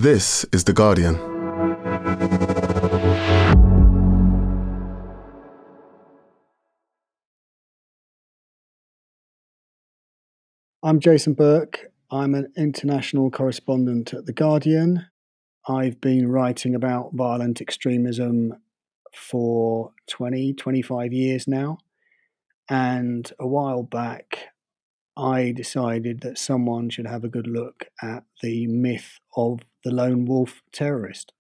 This is The Guardian. I'm Jason Burke. I'm an international correspondent at The Guardian. I've been writing about violent extremism for 25 years now. And a while back, I decided that someone should have a good look at the myth of the lone wolf terrorist.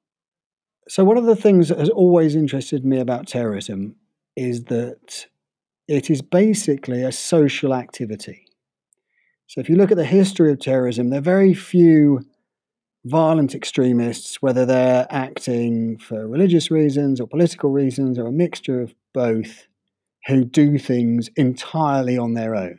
So one of the things that has always interested me about terrorism is that it is basically a social activity. So if you look at the history of terrorism, there are very few violent extremists, whether they're acting for religious reasons or political reasons or a mixture of both, who do things entirely on their own.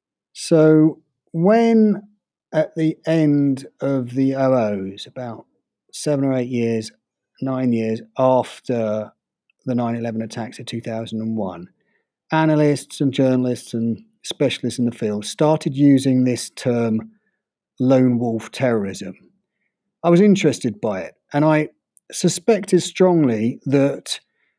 So when at the end of the OOs, about 7 or 8 years, 9 years after the 9/11 attacks of 2001, analysts and journalists and specialists in the field started using this term lone wolf terrorism. I was interested by it, and I suspected strongly that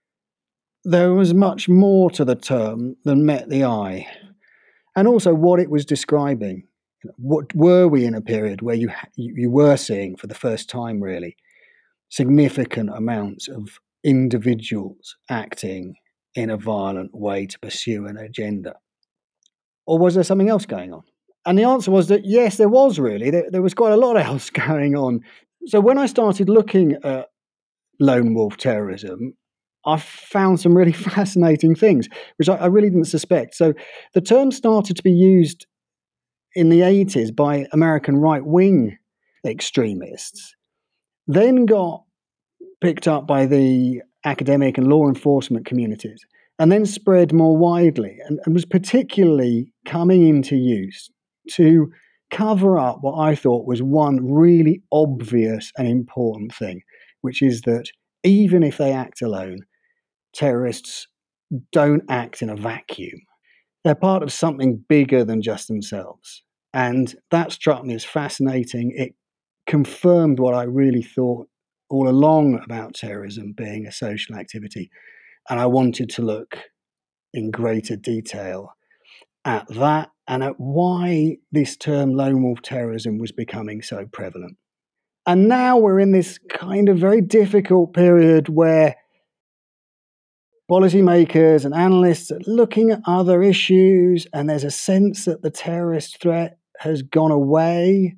there was much more to the term than met the eye, and also what it was describing. What were we in a period where you were seeing for the first time really significant amounts of individuals acting in a violent way to pursue an agenda? Or was there something else going on? And the answer was that yes, there was really. There was quite a lot else going on. So when I started looking at lone wolf terrorism, I found some really fascinating things, which I really didn't suspect. So the term started to be used in the 80s by American right-wing extremists, then got picked up by the academic and law enforcement communities, and then spread more widely and was particularly coming into use to cover up what I thought was one really obvious and important thing, which is that even if they act alone, terrorists don't act in a vacuum. They're part of something bigger than just themselves. And that struck me as fascinating. It confirmed what I really thought all along about terrorism being a social activity. And I wanted to look in greater detail at that and at why this term lone wolf terrorism was becoming so prevalent. And now we're in this kind of very difficult period where policymakers and analysts are looking at other issues, and there's a sense that the terrorist threat has gone away,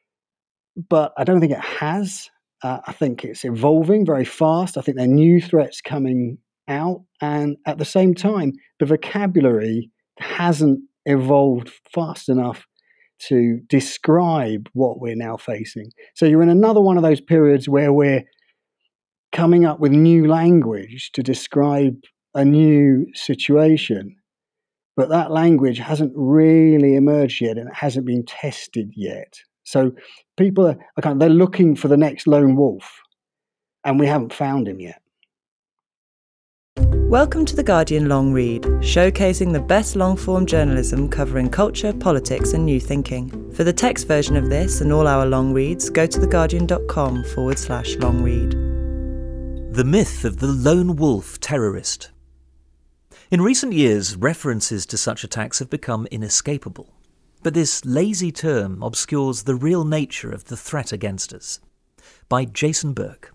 but I don't think it has. I think it's evolving very fast. I think there are new threats coming out, and at the same time, the vocabulary hasn't evolved fast enough to describe what we're now facing. So you're in another one of those periods where we're coming up with new language to describe a new situation, but that language hasn't really emerged yet and it hasn't been tested yet. So people are they're looking for the next lone wolf, and we haven't found him yet. Welcome to The Guardian Long Read, showcasing the best long-form journalism covering culture, politics and new thinking. For the text version of this and all our long reads, go to theguardian.com/long read. The myth of the lone wolf terrorist. In recent years, references to such attacks have become inescapable. But this lazy term obscures the real nature of the threat against us. By Jason Burke.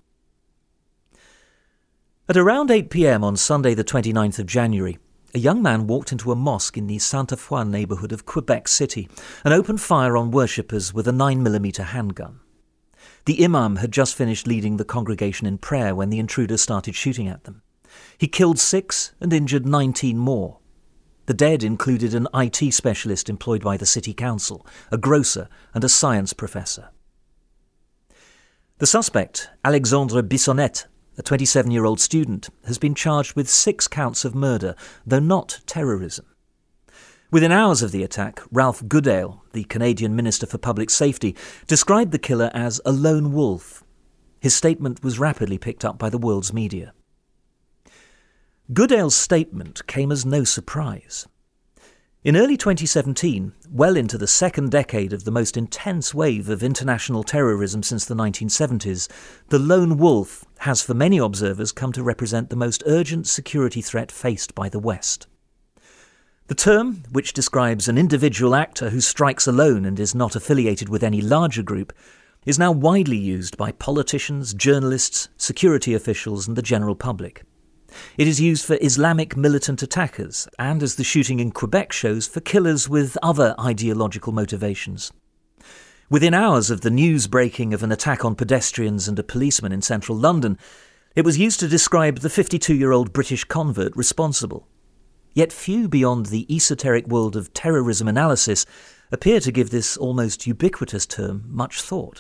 At around 8 p.m. on Sunday the 29th of January, a young man walked into a mosque in the Sainte-Foy neighbourhood of Quebec City and opened fire on worshippers with a 9mm handgun. The imam had just finished leading the congregation in prayer when the intruder started shooting at them. He killed 6 and injured 19 more. The dead included an IT specialist employed by the city council, a grocer and a science professor. The suspect, Alexandre Bissonnette, a 27-year-old student, has been charged with 6 counts of murder, though not terrorism. Within hours of the attack, Ralph Goodale, the Canadian Minister for Public Safety, described the killer as a lone wolf. His statement was rapidly picked up by the world's media. Goodale's statement came as no surprise. In early 2017, well into the second decade of the most intense wave of international terrorism since the 1970s, the lone wolf has for many observers come to represent the most urgent security threat faced by the West. The term, which describes an individual actor who strikes alone and is not affiliated with any larger group, is now widely used by politicians, journalists, security officials and the general public. It is used for Islamic militant attackers and, as the shooting in Quebec shows, for killers with other ideological motivations. Within hours of the news breaking of an attack on pedestrians and a policeman in central London, it was used to describe the 52-year-old British convert responsible. Yet few beyond the esoteric world of terrorism analysis appear to give this almost ubiquitous term much thought.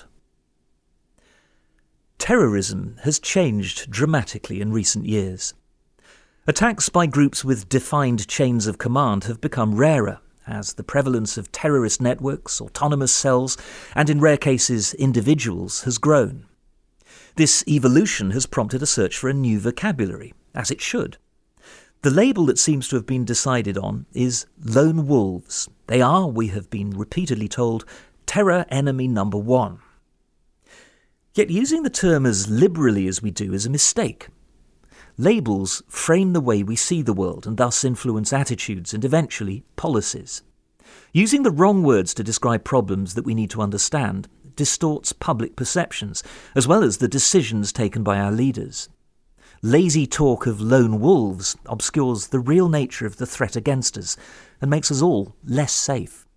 Terrorism has changed dramatically in recent years. Attacks by groups with defined chains of command have become rarer, as the prevalence of terrorist networks, autonomous cells, and in rare cases individuals has grown. This evolution has prompted a search for a new vocabulary, as it should. The label that seems to have been decided on is lone wolves. They are, we have been repeatedly told, terror enemy number one. Yet using the term as liberally as we do is a mistake. Labels frame the way we see the world and thus influence attitudes and eventually policies. Using the wrong words to describe problems that we need to understand distorts public perceptions, as well as the decisions taken by our leaders. Lazy talk of lone wolves obscures the real nature of the threat against us and makes us all less safe.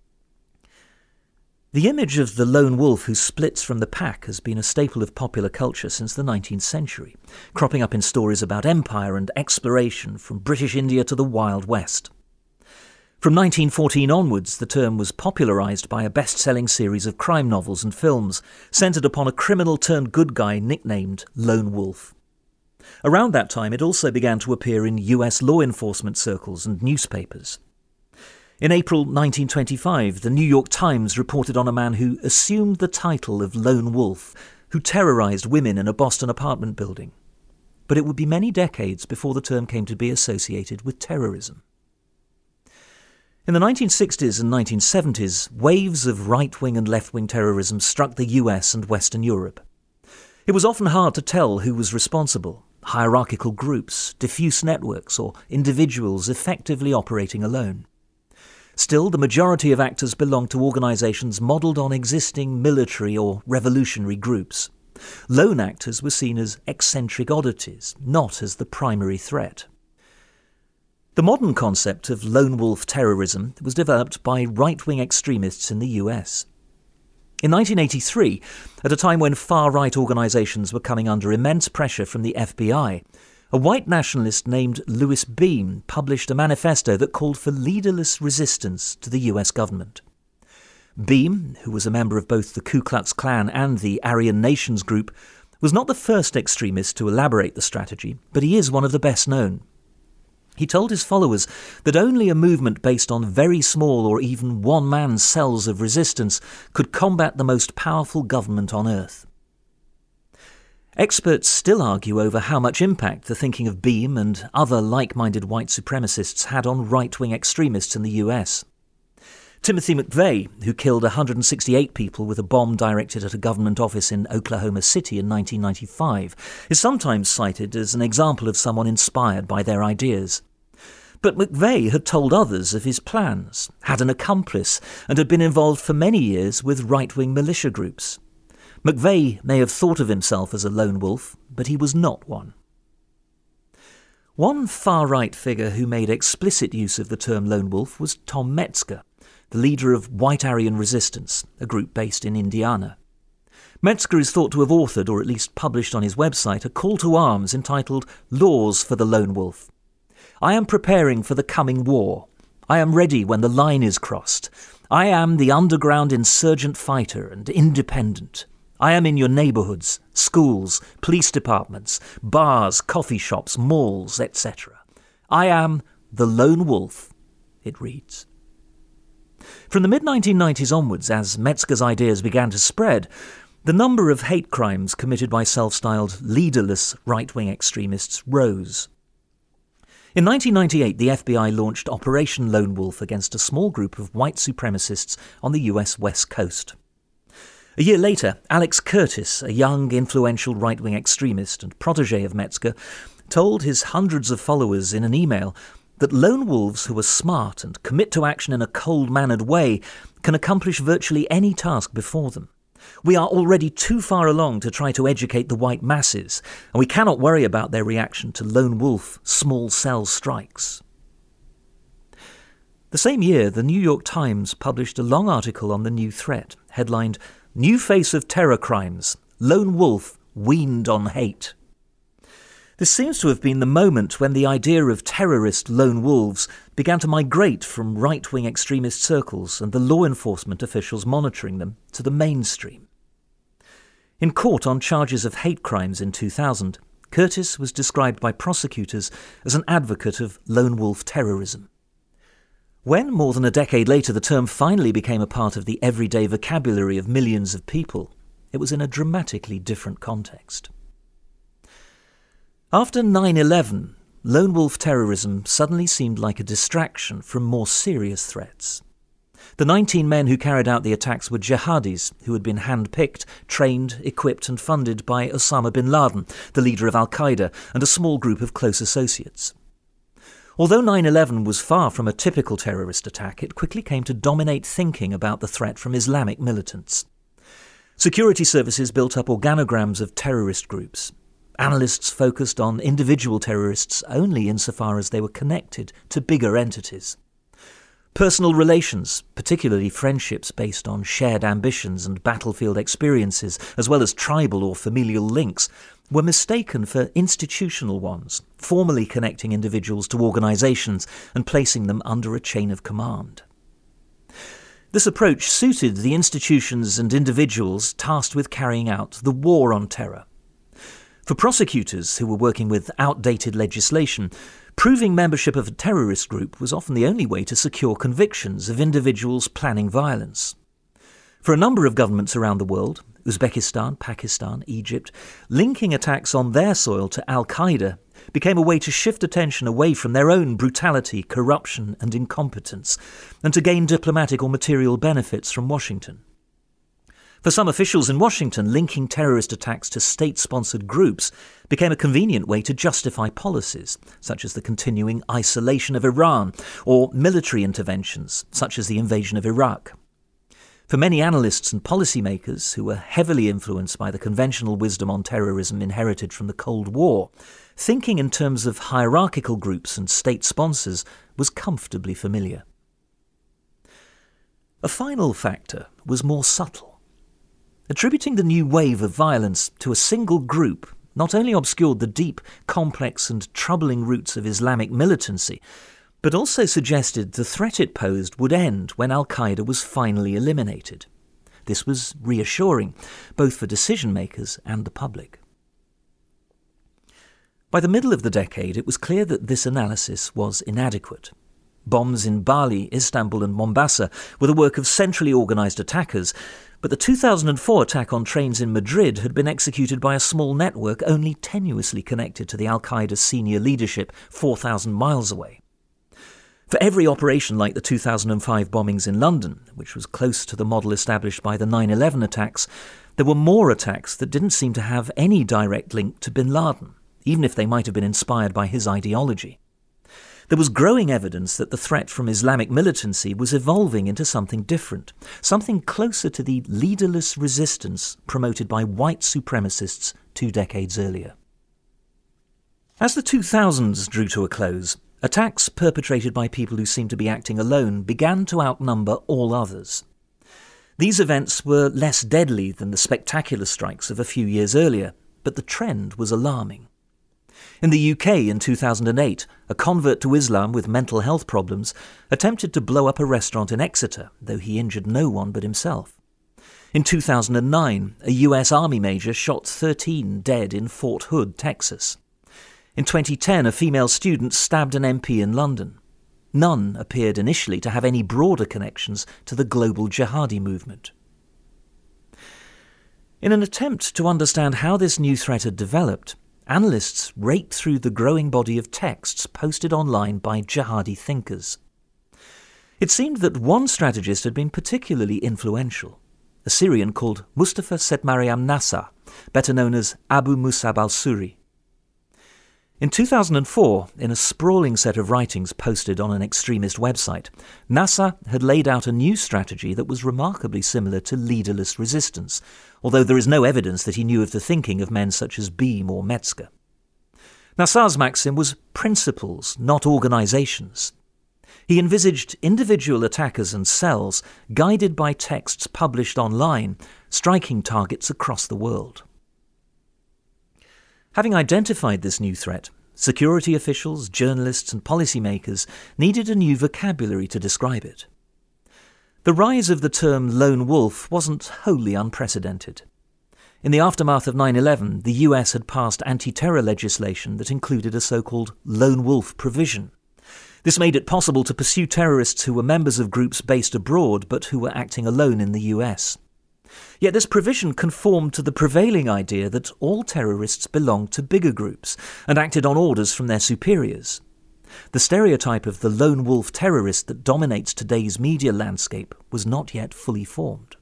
The image of the lone wolf who splits from the pack has been a staple of popular culture since the 19th century, cropping up in stories about empire and exploration from British India to the Wild West. From 1914 onwards, the term was popularised by a best-selling series of crime novels and films centred upon a criminal-turned-good guy nicknamed Lone Wolf. Around that time, it also began to appear in US law enforcement circles and newspapers. In April 1925, the New York Times reported on a man who assumed the title of Lone Wolf, who terrorised women in a Boston apartment building. But it would be many decades before the term came to be associated with terrorism. In the 1960s and 1970s, waves of right-wing and left-wing terrorism struck the US and Western Europe. It was often hard to tell who was responsible: hierarchical groups, diffuse networks, or individuals effectively operating alone. Still, the majority of actors belonged to organisations modelled on existing military or revolutionary groups. Lone actors were seen as eccentric oddities, not as the primary threat. The modern concept of lone wolf terrorism was developed by right-wing extremists in the US. In 1983, at a time when far-right organisations were coming under immense pressure from the FBI, a white nationalist named Louis Beam published a manifesto that called for leaderless resistance to the US government. Beam, who was a member of both the Ku Klux Klan and the Aryan Nations group, was not the first extremist to elaborate the strategy, but he is one of the best known. He told his followers that only a movement based on very small or even one-man cells of resistance could combat the most powerful government on earth. Experts still argue over how much impact the thinking of Beam and other like-minded white supremacists had on right-wing extremists in the US. Timothy McVeigh, who killed 168 people with a bomb directed at a government office in Oklahoma City in 1995, is sometimes cited as an example of someone inspired by their ideas. But McVeigh had told others of his plans, had an accomplice, and had been involved for many years with right-wing militia groups. McVeigh may have thought of himself as a lone wolf, but he was not one. One far-right figure who made explicit use of the term lone wolf was Tom Metzger, the leader of White Aryan Resistance, a group based in Indiana. Metzger is thought to have authored, or at least published on his website, a call to arms entitled Laws for the Lone Wolf. I am preparing for the coming war. I am ready when the line is crossed. I am the underground insurgent fighter and independent. I am in your neighbourhoods, schools, police departments, bars, coffee shops, malls, etc. I am the lone wolf, it reads. From the mid-1990s onwards, as Metzger's ideas began to spread, the number of hate crimes committed by self-styled leaderless right-wing extremists rose. In 1998, the FBI launched Operation Lone Wolf against a small group of white supremacists on the US West Coast. A year later, Alex Curtis, a young, influential right-wing extremist and protégé of Metzger, told his hundreds of followers in an email that lone wolves who are smart and commit to action in a cold-mannered way can accomplish virtually any task before them. We are already too far along to try to educate the white masses, and we cannot worry about their reaction to lone wolf small-cell strikes. The same year, the New York Times published a long article on the new threat, headlined, "New Face of Terror Crimes, Lone Wolf Weaned on Hate." This seems to have been the moment when the idea of terrorist lone wolves began to migrate from right-wing extremist circles and the law enforcement officials monitoring them to the mainstream. In court on charges of hate crimes in 2000, Curtis was described by prosecutors as an advocate of lone wolf terrorism. When, more than a decade later, the term finally became a part of the everyday vocabulary of millions of people, it was in a dramatically different context. After 9/11, lone wolf terrorism suddenly seemed like a distraction from more serious threats. The 19 men who carried out the attacks were jihadis who had been hand-picked, trained, equipped and funded by Osama bin Laden, the leader of Al-Qaeda, and a small group of close associates. Although 9/11 was far from a typical terrorist attack, it quickly came to dominate thinking about the threat from Islamic militants. Security services built up organograms of terrorist groups. Analysts focused on individual terrorists only insofar as they were connected to bigger entities. Personal relations, particularly friendships based on shared ambitions and battlefield experiences, as well as tribal or familial links, were mistaken for institutional ones, formally connecting individuals to organizations and placing them under a chain of command. This approach suited the institutions and individuals tasked with carrying out the war on terror. For prosecutors who were working with outdated legislation, proving membership of a terrorist group was often the only way to secure convictions of individuals planning violence. For a number of governments around the world, Uzbekistan, Pakistan, Egypt, linking attacks on their soil to Al-Qaeda became a way to shift attention away from their own brutality, corruption and incompetence, and to gain diplomatic or material benefits from Washington. For some officials in Washington, linking terrorist attacks to state-sponsored groups became a convenient way to justify policies, such as the continuing isolation of Iran, or military interventions, such as the invasion of Iraq. For many analysts and policymakers who were heavily influenced by the conventional wisdom on terrorism inherited from the Cold War, thinking in terms of hierarchical groups and state sponsors was comfortably familiar. A final factor was more subtle. Attributing the new wave of violence to a single group not only obscured the deep, complex and troubling roots of Islamic militancy, but also suggested the threat it posed would end when Al-Qaeda was finally eliminated. This was reassuring, both for decision-makers and the public. By the middle of the decade, it was clear that this analysis was inadequate. Bombs in Bali, Istanbul and Mombasa were the work of centrally organised attackers, but the 2004 attack on trains in Madrid had been executed by a small network only tenuously connected to the Al-Qaeda senior leadership 4,000 miles away. For every operation like the 2005 bombings in London, which was close to the model established by the 9/11 attacks, there were more attacks that didn't seem to have any direct link to bin Laden, even if they might have been inspired by his ideology. There was growing evidence that the threat from Islamic militancy was evolving into something different, something closer to the leaderless resistance promoted by white supremacists 2 decades earlier. As the 2000s drew to a close, attacks perpetrated by people who seemed to be acting alone began to outnumber all others. These events were less deadly than the spectacular strikes of a few years earlier, but the trend was alarming. In the UK in 2008, a convert to Islam with mental health problems attempted to blow up a restaurant in Exeter, though he injured no one but himself. In 2009, a US Army major shot 13 dead in Fort Hood, Texas. In 2010, a female student stabbed an MP in London. None appeared initially to have any broader connections to the global jihadi movement. In an attempt to understand how this new threat had developed, analysts raked through the growing body of texts posted online by jihadi thinkers. It seemed that one strategist had been particularly influential, a Syrian called Mustafa Setmaryam Nassar, better known as Abu Musab al-Suri. In 2004, in a sprawling set of writings posted on an extremist website, Nassar had laid out a new strategy that was remarkably similar to leaderless resistance, although there is no evidence that he knew of the thinking of men such as Beam or Metzger. Nassar's maxim was principles, not organisations. He envisaged individual attackers and cells, guided by texts published online, striking targets across the world. Having identified this new threat, security officials, journalists and policymakers needed a new vocabulary to describe it. The rise of the term lone wolf wasn't wholly unprecedented. In the aftermath of 9/11, the US had passed anti-terror legislation that included a so-called lone wolf provision. This made it possible to pursue terrorists who were members of groups based abroad but who were acting alone in the US. Yet this provision conformed to the prevailing idea that all terrorists belonged to bigger groups and acted on orders from their superiors. The stereotype of the lone wolf terrorist that dominates today's media landscape was not yet fully formed.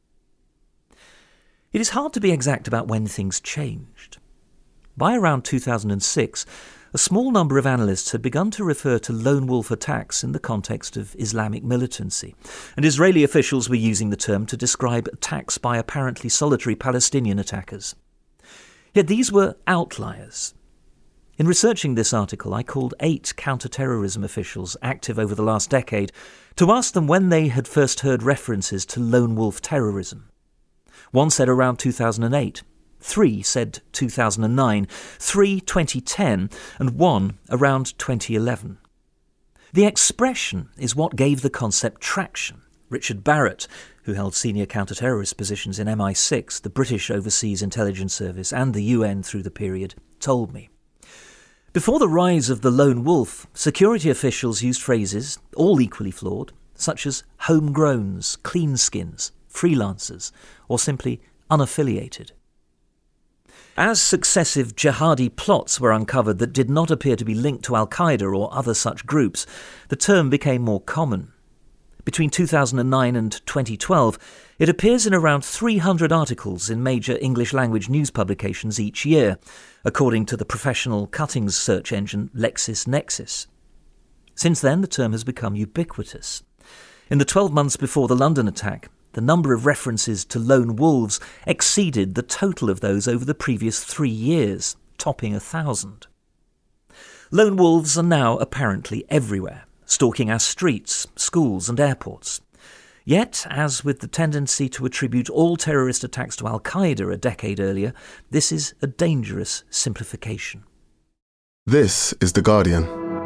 It is hard to be exact about when things changed. By around 2006, a small number of analysts had begun to refer to lone wolf attacks in the context of Islamic militancy, and Israeli officials were using the term to describe attacks by apparently solitary Palestinian attackers. Yet these were outliers. In researching this article, I called 8 counter-terrorism officials active over the last decade to ask them when they had first heard references to lone wolf terrorism. One said around 2008, 3 said 2009, 3 2010, and 1 around 2011. The expression is what gave the concept traction. Richard Barrett, who held senior counter-terrorist positions in MI6, the British Overseas Intelligence Service, and the UN through the period, told me. Before the rise of the lone wolf, security officials used phrases, all equally flawed, such as homegrowns, cleanskins, freelancers, or simply unaffiliated. As successive jihadi plots were uncovered that did not appear to be linked to Al-Qaeda or other such groups, the term became more common. Between 2009 and 2012, it appears in around 300 articles in major English-language news publications each year, according to the professional cuttings search engine LexisNexis. Since then, the term has become ubiquitous. In the 12 months before the London attack, the number of references to lone wolves exceeded the total of those over the previous 3 years, topping 1,000. Lone wolves are now apparently everywhere, stalking our streets, schools and airports. Yet, as with the tendency to attribute all terrorist attacks to Al-Qaeda a decade earlier, this is a dangerous simplification. This is The Guardian.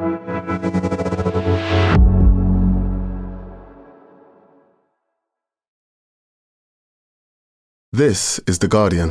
This is The Guardian.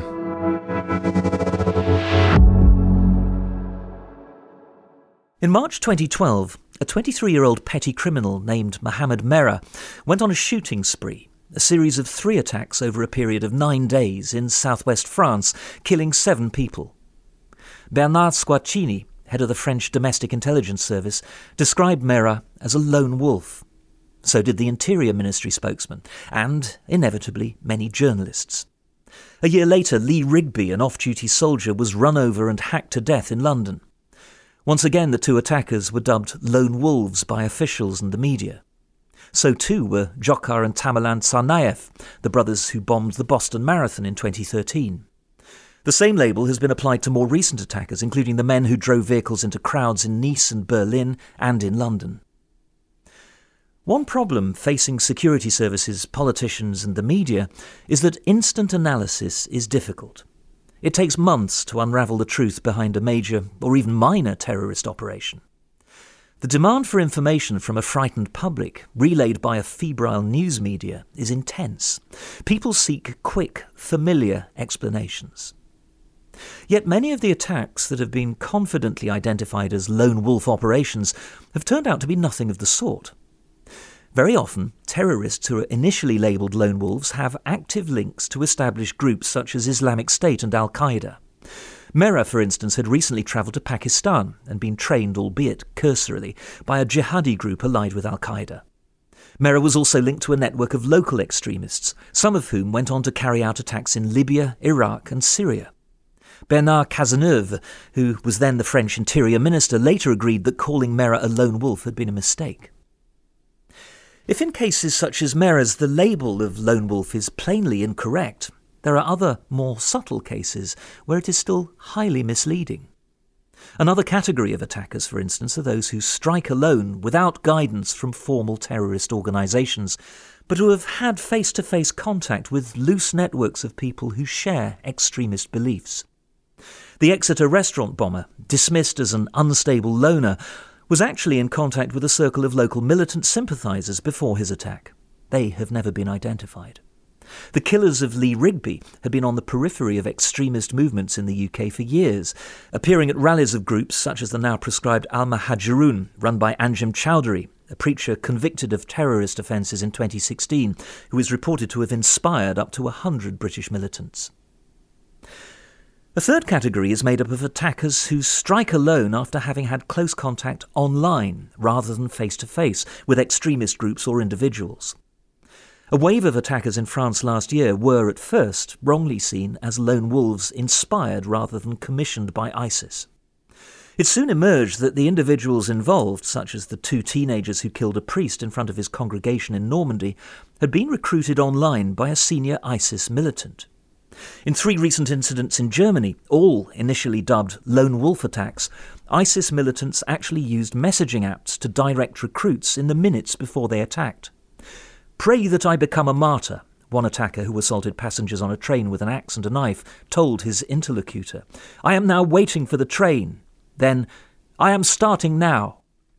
In March 2012, a 23-year-old petty criminal named Mohamed Merah went on a shooting spree, a series of 3 attacks over a period of 9 days in southwest France, killing 7 people. Bernard Squarcini, head of the French Domestic Intelligence Service, described Merah as a lone wolf. So did the Interior Ministry spokesman, and, inevitably, many journalists. A year later, Lee Rigby, an off-duty soldier, was run over and hacked to death in London. Once again, the 2 attackers were dubbed lone wolves by officials and the media. So too were Dzhokhar and Tamerlan Tsarnaev, the brothers who bombed the Boston Marathon in 2013. The same label has been applied to more recent attackers, including the men who drove vehicles into crowds in Nice and Berlin and in London. One problem facing security services, politicians and the media is that instant analysis is difficult. It takes months to unravel the truth behind a major or even minor terrorist operation. The demand for information from a frightened public, relayed by a febrile news media, is intense. People seek quick, familiar explanations. Yet many of the attacks that have been confidently identified as lone wolf operations have turned out to be nothing of the sort. Very often, terrorists who are initially labelled lone wolves have active links to established groups such as Islamic State and Al-Qaeda. Merah, for instance, had recently travelled to Pakistan and been trained, albeit cursorily, by a jihadi group allied with Al-Qaeda. Merah was also linked to a network of local extremists, some of whom went on to carry out attacks in Libya, Iraq and Syria. Bernard Cazeneuve, who was then the French Interior Minister, later agreed that calling Merah a lone wolf had been a mistake. If in cases such as Merah's the label of lone wolf is plainly incorrect, there are other, more subtle cases where it is still highly misleading. Another category of attackers, for instance, are those who strike alone without guidance from formal terrorist organisations, but who have had face-to-face contact with loose networks of people who share extremist beliefs. The Exeter restaurant bomber, dismissed as an unstable loner, was actually in contact with a circle of local militant sympathisers before his attack. They have never been identified. The killers of Lee Rigby had been on the periphery of extremist movements in the UK for years, appearing at rallies of groups such as the now proscribed Al-Muhajirun, run by Anjem Choudhury, a preacher convicted of terrorist offences in 2016, who is reported to have inspired up to 100 British militants. A third category is made up of attackers who strike alone after having had close contact online rather than face-to-face with extremist groups or individuals. A wave of attackers in France last year were at first wrongly seen as lone wolves inspired rather than commissioned by ISIS. It soon emerged that the individuals involved, such as the 2 teenagers who killed a priest in front of his congregation in Normandy, had been recruited online by a senior ISIS militant. In 3 recent incidents in Germany, all initially dubbed lone wolf attacks, ISIS militants actually used messaging apps to direct recruits in the minutes before they attacked. "Pray that I become a martyr," one attacker who assaulted passengers on a train with an axe and a knife told his interlocutor. "I am now waiting for the train." Then, "I am starting now."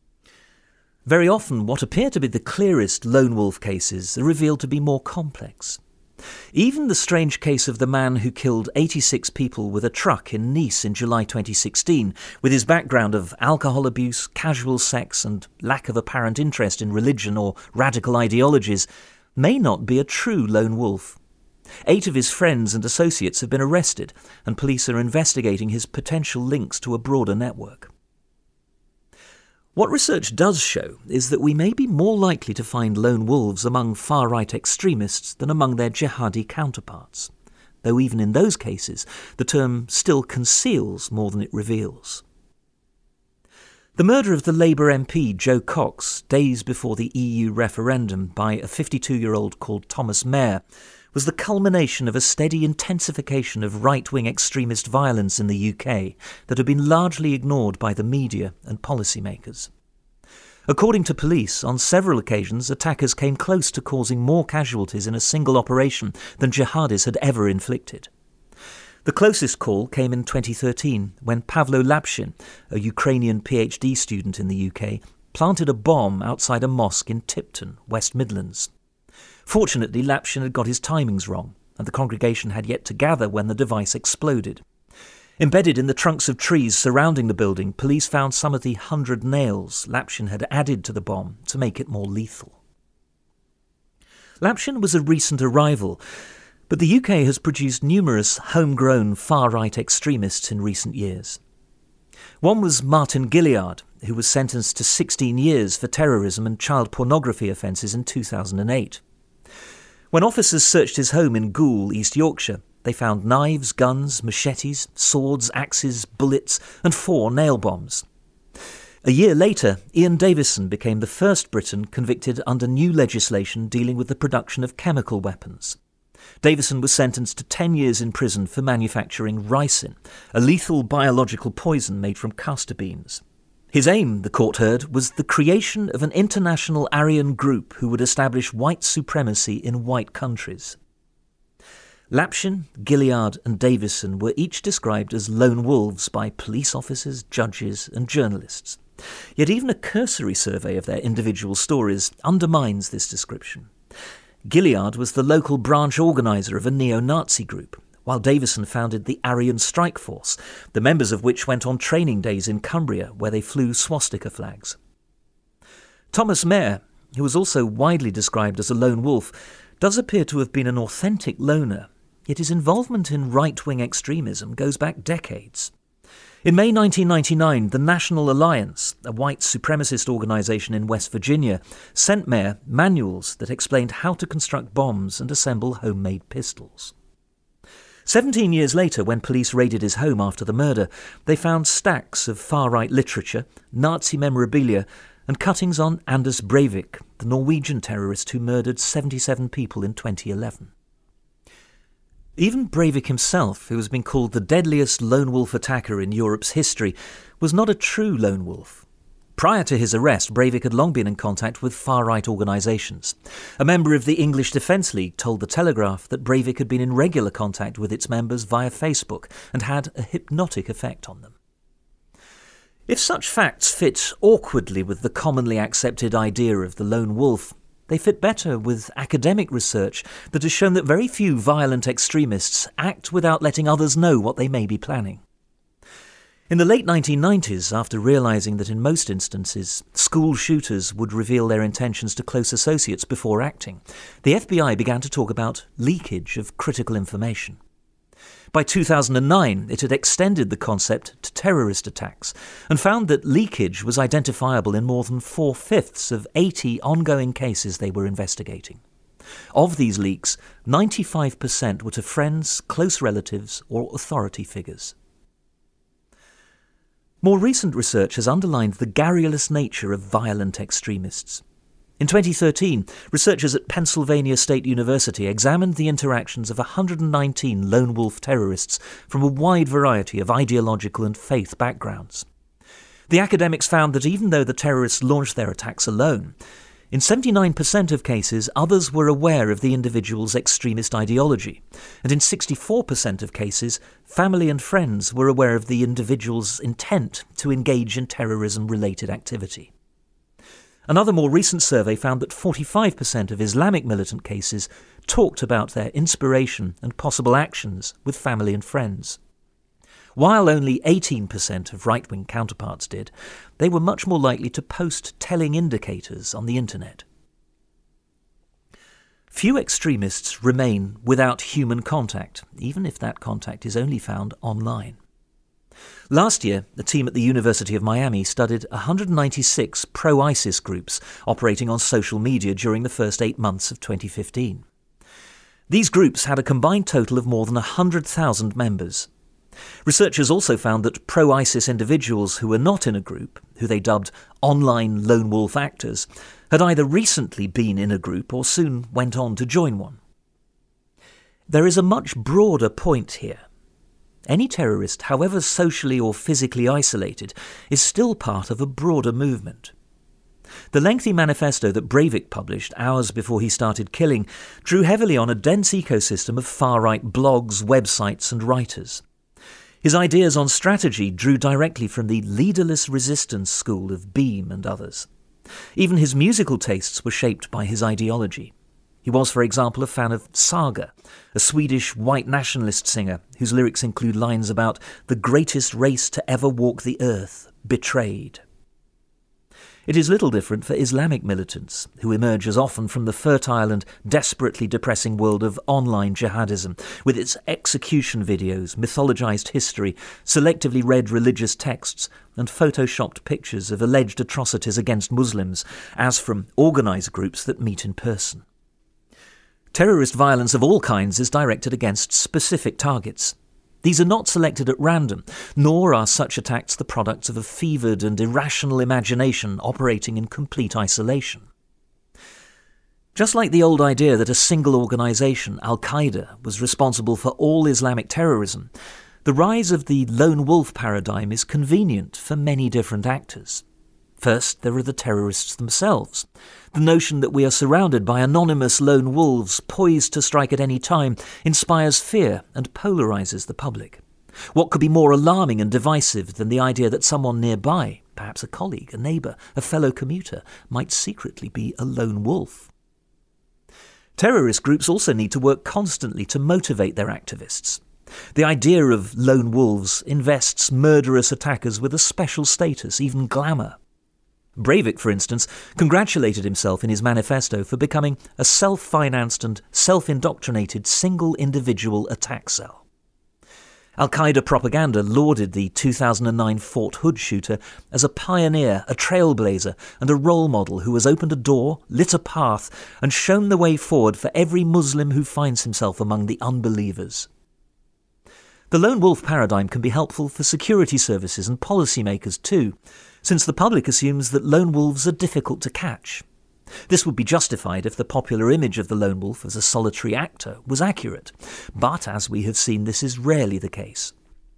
Very often, what appear to be the clearest lone wolf cases are revealed to be more complex. Even the strange case of the man who killed 86 people with a truck in Nice in July 2016, with his background of alcohol abuse, casual sex and lack of apparent interest in religion or radical ideologies, may not be a true lone wolf. 8 of his friends and associates have been arrested, and police are investigating his potential links to a broader network. What research does show is that we may be more likely to find lone wolves among far-right extremists than among their jihadi counterparts, though even in those cases the term still conceals more than it reveals. The murder of the Labour MP Jo Cox, days before the EU referendum, by a 52-year-old called Thomas Mair, was the culmination of a steady intensification of right-wing extremist violence in the UK that had been largely ignored by the media and policymakers. According to police, on several occasions attackers came close to causing more casualties in a single operation than jihadis had ever inflicted. The closest call came in 2013 when Pavlo Lapshin, a Ukrainian PhD student in the UK, planted a bomb outside a mosque in Tipton, West Midlands. Fortunately, Lapshin had got his timings wrong, and the congregation had yet to gather when the device exploded. Embedded in the trunks of trees surrounding the building, police found some of the 100 nails Lapshin had added to the bomb to make it more lethal. Lapshin was a recent arrival, but the UK has produced numerous homegrown far-right extremists in recent years. One was Martin Gilliard, who was sentenced to 16 years for terrorism and child pornography offences in 2008. When officers searched his home in Goole, East Yorkshire, they found knives, guns, machetes, swords, axes, bullets and 4 nail bombs. A year later, Ian Davison became the first Briton convicted under new legislation dealing with the production of chemical weapons. Davison was sentenced to 10 years in prison for manufacturing ricin, a lethal biological poison made from castor beans. His aim, the court heard, was the creation of an international Aryan group who would establish white supremacy in white countries. Lapshin, Gilliard and Davison were each described as lone wolves by police officers, judges and journalists. Yet even a cursory survey of their individual stories undermines this description. Gilliard was the local branch organiser of a neo-Nazi group, while Davison founded the Aryan Strike Force, the members of which went on training days in Cumbria where they flew swastika flags. Thomas Mair, who was also widely described as a lone wolf, does appear to have been an authentic loner, yet his involvement in right-wing extremism goes back decades. In May 1999, the National Alliance, a white supremacist organisation in West Virginia, sent Mayer manuals that explained how to construct bombs and assemble homemade pistols. 17 years later, when police raided his home after the murder, they found stacks of far-right literature, Nazi memorabilia, and cuttings on Anders Breivik, the Norwegian terrorist who murdered 77 people in 2011. Even Breivik himself, who has been called the deadliest lone wolf attacker in Europe's history, was not a true lone wolf. Prior to his arrest, Breivik had long been in contact with far-right organisations. A member of the English Defence League told The Telegraph that Breivik had been in regular contact with its members via Facebook and had a hypnotic effect on them. If such facts fit awkwardly with the commonly accepted idea of the lone wolf, they fit better with academic research that has shown that very few violent extremists act without letting others know what they may be planning. In the late 1990s, after realising that in most instances school shooters would reveal their intentions to close associates before acting, the FBI began to talk about leakage of critical information. By 2009, it had extended the concept to terrorist attacks and found that leakage was identifiable in more than 4/5 of 80 ongoing cases they were investigating. Of these leaks, 95% were to friends, close relatives, or authority figures. More recent research has underlined the garrulous nature of violent extremists. In 2013, researchers at Pennsylvania State University examined the interactions of 119 lone wolf terrorists from a wide variety of ideological and faith backgrounds. The academics found that even though the terrorists launched their attacks alone, in 79% of cases others were aware of the individual's extremist ideology, and in 64% of cases family and friends were aware of the individual's intent to engage in terrorism-related activity. Another more recent survey found that 45% of Islamic militant cases talked about their inspiration and possible actions with family and friends. While only 18% of right-wing counterparts did, they were much more likely to post telling indicators on the internet. Few extremists remain without human contact, even if that contact is only found online. Last year, a team at the University of Miami studied 196 pro-ISIS groups operating on social media during the first 8 months of 2015. These groups had a combined total of more than 100,000 members. Researchers also found that pro-ISIS individuals who were not in a group, who they dubbed online lone wolf actors, had either recently been in a group or soon went on to join one. There is a much broader point here. Any terrorist, however socially or physically isolated, is still part of a broader movement. The lengthy manifesto that Breivik published hours before he started killing drew heavily on a dense ecosystem of far-right blogs, websites and writers. His ideas on strategy drew directly from the leaderless resistance school of Beam and others. Even his musical tastes were shaped by his ideology. He was, for example, a fan of Saga, a Swedish white nationalist singer whose lyrics include lines about the greatest race to ever walk the earth, betrayed. It is little different for Islamic militants, who emerge as often from the fertile and desperately depressing world of online jihadism, with its execution videos, mythologized history, selectively read religious texts, and photoshopped pictures of alleged atrocities against Muslims, as from organized groups that meet in person. Terrorist violence of all kinds is directed against specific targets. These are not selected at random, nor are such attacks the products of a fevered and irrational imagination operating in complete isolation. Just like the old idea that a single organisation, Al-Qaeda, was responsible for all Islamic terrorism, the rise of the lone wolf paradigm is convenient for many different actors. First, there are the terrorists themselves. The notion that we are surrounded by anonymous lone wolves poised to strike at any time inspires fear and polarises the public. What could be more alarming and divisive than the idea that someone nearby, perhaps a colleague, a neighbour, a fellow commuter, might secretly be a lone wolf? Terrorist groups also need to work constantly to motivate their activists. The idea of lone wolves invests murderous attackers with a special status, even glamour. Breivik, for instance, congratulated himself in his manifesto for becoming a self-financed and self-indoctrinated single individual attack cell. Al-Qaeda propaganda lauded the 2009 Fort Hood shooter as a pioneer, a trailblazer, and a role model who has opened a door, lit a path, and shown the way forward for every Muslim who finds himself among the unbelievers. The lone wolf paradigm can be helpful for security services and policymakers too, since the public assumes that lone wolves are difficult to catch. This would be justified if the popular image of the lone wolf as a solitary actor was accurate, but as we have seen, this is rarely the case.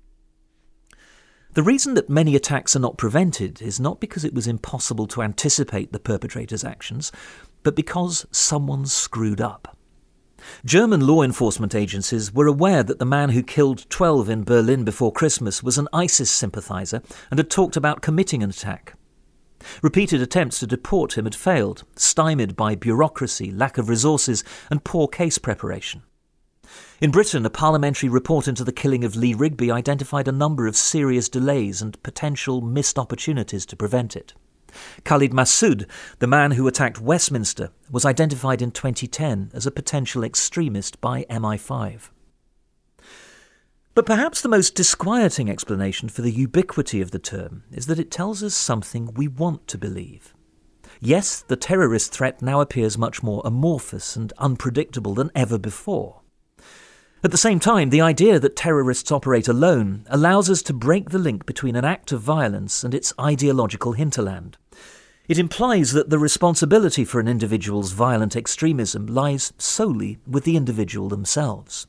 The reason that many attacks are not prevented is not because it was impossible to anticipate the perpetrator's actions, but because someone screwed up. German law enforcement agencies were aware that the man who killed 12 in Berlin before Christmas was an ISIS sympathizer and had talked about committing an attack. Repeated attempts to deport him had failed, stymied by bureaucracy, lack of resources, and poor case preparation. In Britain, a parliamentary report into the killing of Lee Rigby identified a number of serious delays and potential missed opportunities to prevent it. Khalid Massoud, the man who attacked Westminster, was identified in 2010 as a potential extremist by MI5. But perhaps the most disquieting explanation for the ubiquity of the term is that it tells us something we want to believe. Yes, the terrorist threat now appears much more amorphous and unpredictable than ever before. At the same time, the idea that terrorists operate alone allows us to break the link between an act of violence and its ideological hinterland. It implies that the responsibility for an individual's violent extremism lies solely with the individual themselves.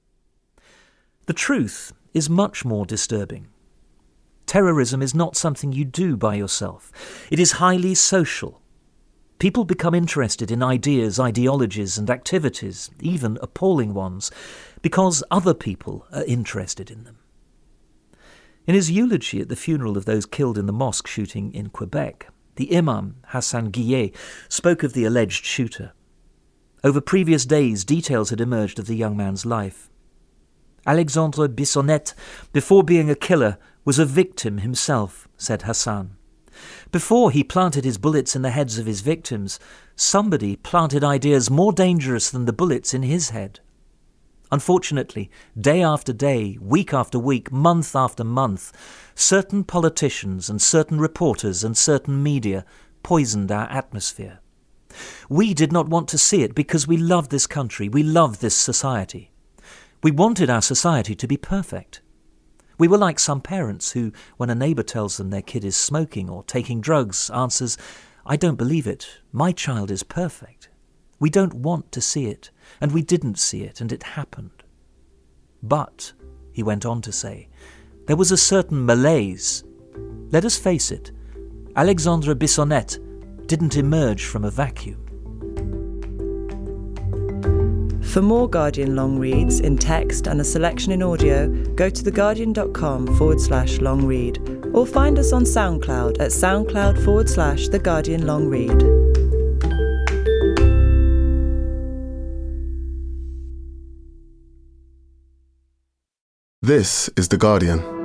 The truth is much more disturbing. Terrorism is not something you do by yourself. It is highly social. People become interested in ideas, ideologies, and activities, even appalling ones, because other people are interested in them. In his eulogy at the funeral of those killed in the mosque shooting in Quebec, the Imam, Hassan Guillet, spoke of the alleged shooter. Over previous days, details had emerged of the young man's life. Alexandre Bissonnette, before being a killer, was a victim himself, said Hassan. Before he planted his bullets in the heads of his victims, somebody planted ideas more dangerous than the bullets in his head. Unfortunately, day after day, week after week, month after month, certain politicians and certain reporters and certain media poisoned our atmosphere. We did not want to see it because we love this country, we love this society. We wanted our society to be perfect. We were like some parents who, when a neighbour tells them their kid is smoking or taking drugs, answers, "I don't believe it. My child is perfect." We don't want to see it, and we didn't see it, and it happened. But, he went on to say, there was a certain malaise. Let us face it, Alexandre Bissonnette didn't emerge from a vacuum. For more Guardian long reads in text and a selection in audio, go to theguardian.com/long read or find us on SoundCloud at soundcloud/The Guardian Long Read. This is The Guardian.